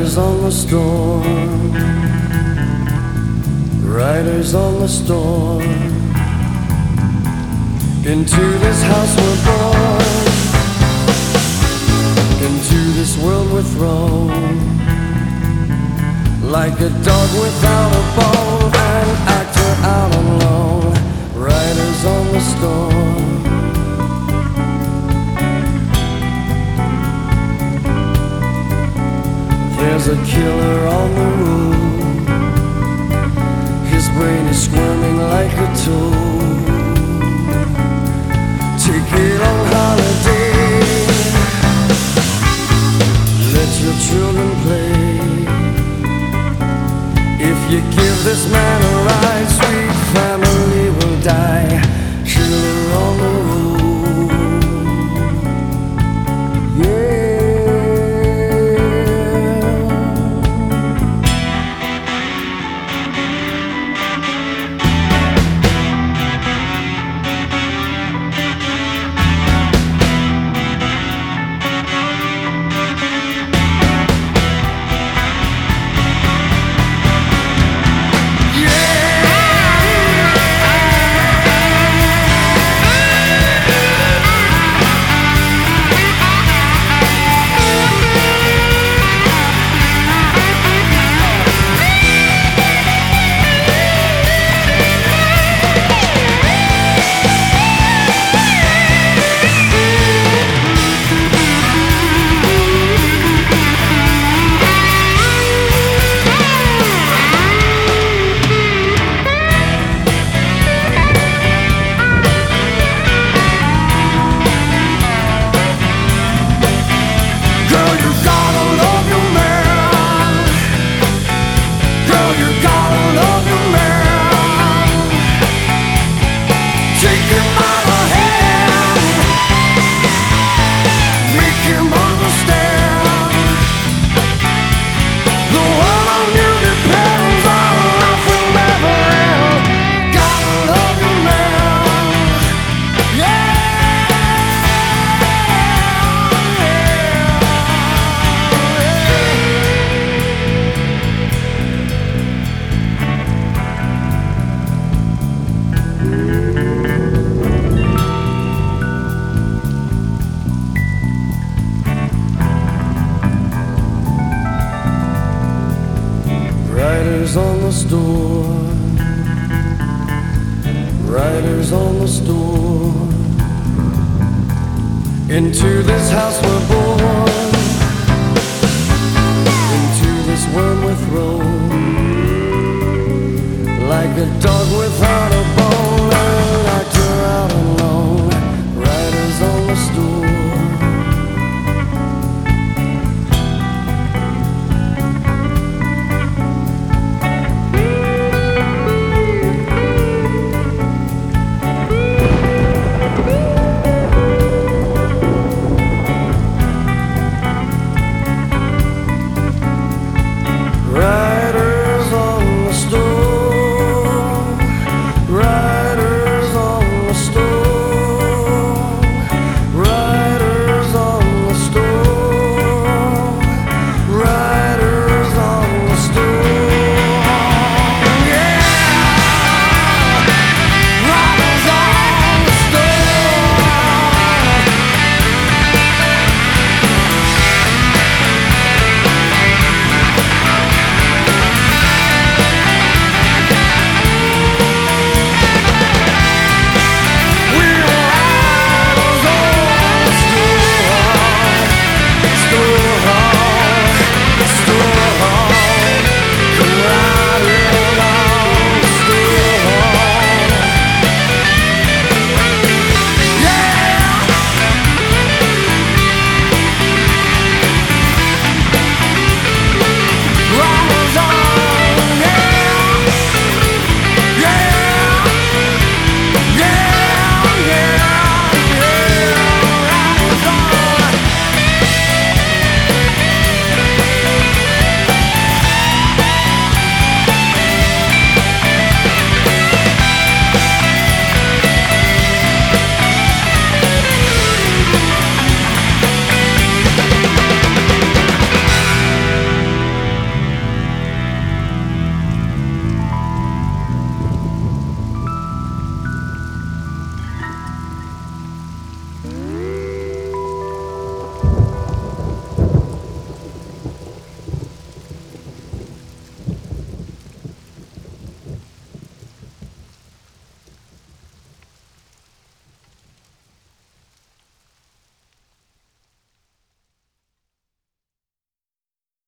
Riders on the storm, riders on the storm. Into this house we're born, into this world we're thrown. Like a dog without a bone, an actor out alone. Riders on the storm. There's a killer on the road. His brain is squirming like a toad. Take it on holiday. Let your children play. If you give this man a ride, sweet family will die. Killer on the road. Yeah. Riders on the storm, riders on the storm. Into this house we're born, into this world we're thrown. Like a dog with